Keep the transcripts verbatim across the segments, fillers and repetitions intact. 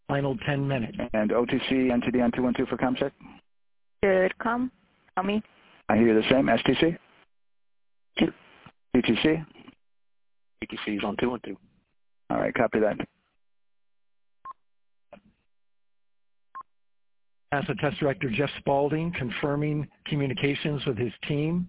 Final ten minutes. And O T C, N T D on two one two for ComCheck? Good, com. Tell me. I hear the same. S T C? Two. U T C? U T C is on two one two. All right, copy that. NASA Test Director Jeff Spaulding confirming communications with his team.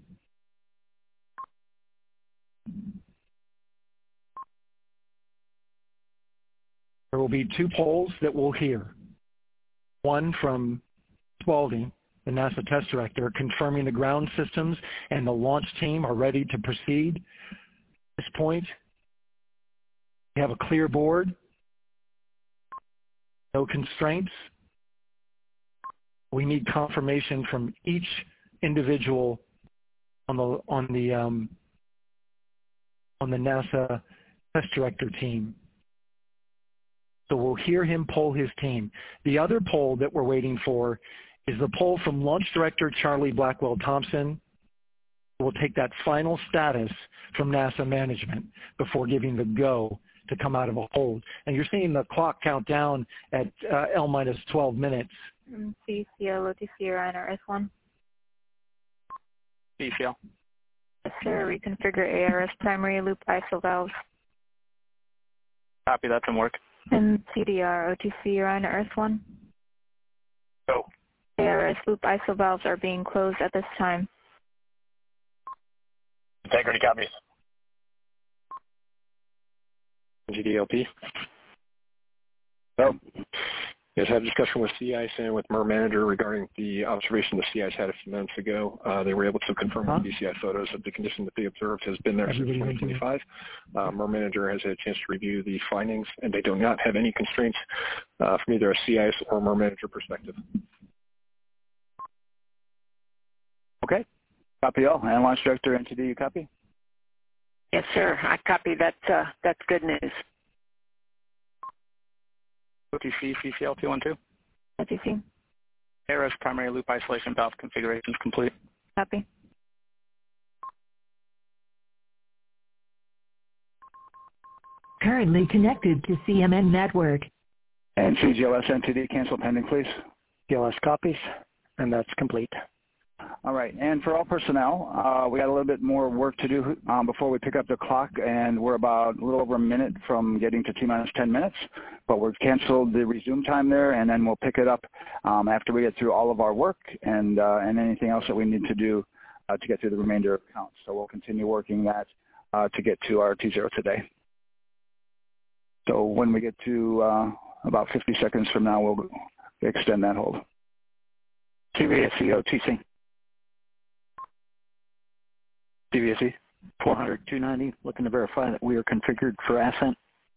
There will be two polls that we'll hear. One from Spaulding, the NASA Test Director, confirming the ground systems and the launch team are ready to proceed. At this point, we have a clear board, no constraints. We need confirmation from each individual on the on the um, on the NASA Test Director team. So we'll hear him poll his team. The other poll that we're waiting for is the poll from Launch Director Charlie Blackwell Thompson. We'll take that final status from NASA management before giving the go to come out of a hold. And you're seeing the clock count down at uh, L minus twelve minutes. C C L, O T C, Orion, or S one. C C L. Yes, sir. Reconfigure A R S primary loop I S O valves. Copy, that's in work. And C D R, O T C, Orion, or S one. Go. A R S loop I S O valves are being closed at this time. Integrity copies. G D L P. Oh. Yes, I had a discussion with C I S and with MER Manager regarding the observation the C I S had a few minutes ago. Uh, they were able to confirm huh? with B C I photos that the condition that they observed has been there Everybody since twenty twenty-five. Uh, MER Manager has had a chance to review the findings, and they do not have any constraints uh, from either a C I S or MER Manager perspective. Okay. Copy all. And Launch Director N T D, you copy? Yes, sir. I copy. That's, uh, that's good news. O T C, C C L two one two. O T C. A R S primary loop isolation valve configuration is complete. Copy. Currently connected to C M N network. And C G L S N T D, cancel pending, please. C L S copies, and that's complete. All right, and for all personnel, uh, we got a little bit more work to do um, before we pick up the clock, and we're about a little over a minute from getting to T minus ten minutes, but we've canceled the resume time there, and then we'll pick it up um, after we get through all of our work and, uh, and anything else that we need to do uh, to get through the remainder of counts. So we'll continue working that uh, to get to our T zero today. So when we get to uh, about fifty seconds from now, we'll extend that hold. C V S E O T C. C V S E four hundred, two ninety, looking to verify that we are configured for ascent.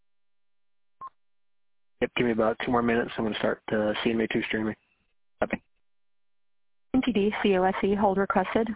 Yep, give me about two more minutes. I'm going to start uh, C M A two streaming. Copy. N T D, C O S E, hold requested.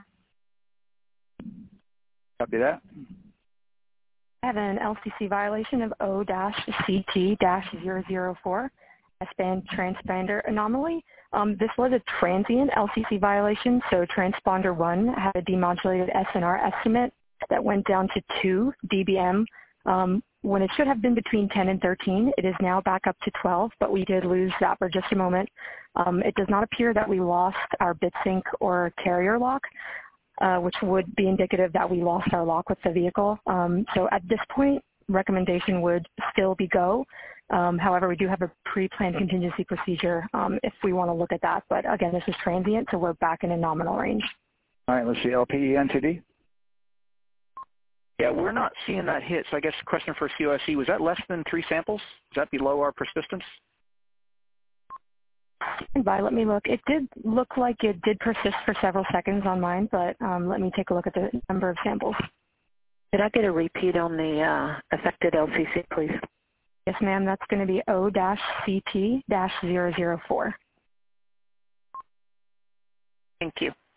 Copy that. I have an L C C violation of O C T zero zero four, S-band transponder anomaly. Um, this was a transient L C C violation, so transponder one had a demodulated S N R estimate that went down to two D B M um, when it should have been between ten and thirteen. It is now back up to twelve, but we did lose that for just a moment. Um, it does not appear that we lost our bit sync or carrier lock, uh, which would be indicative that we lost our lock with the vehicle. Um, so at this point, recommendation would still be go. Um, however, we do have a pre-planned contingency procedure um, if we want to look at that. But again, this is transient, so we're back in a nominal range. All right, let's see, L P E N T D. Yeah, we're not seeing that hit. So I guess the question for C O S E, was that less than three samples? Is that below our persistence? By, let me look. It did look like it did persist for several seconds on mine, but um, let me take a look at the number of samples. Did I get a repeat on the uh, affected L C C, please? Yes, ma'am. That's going to be O C T zero zero four. Thank you.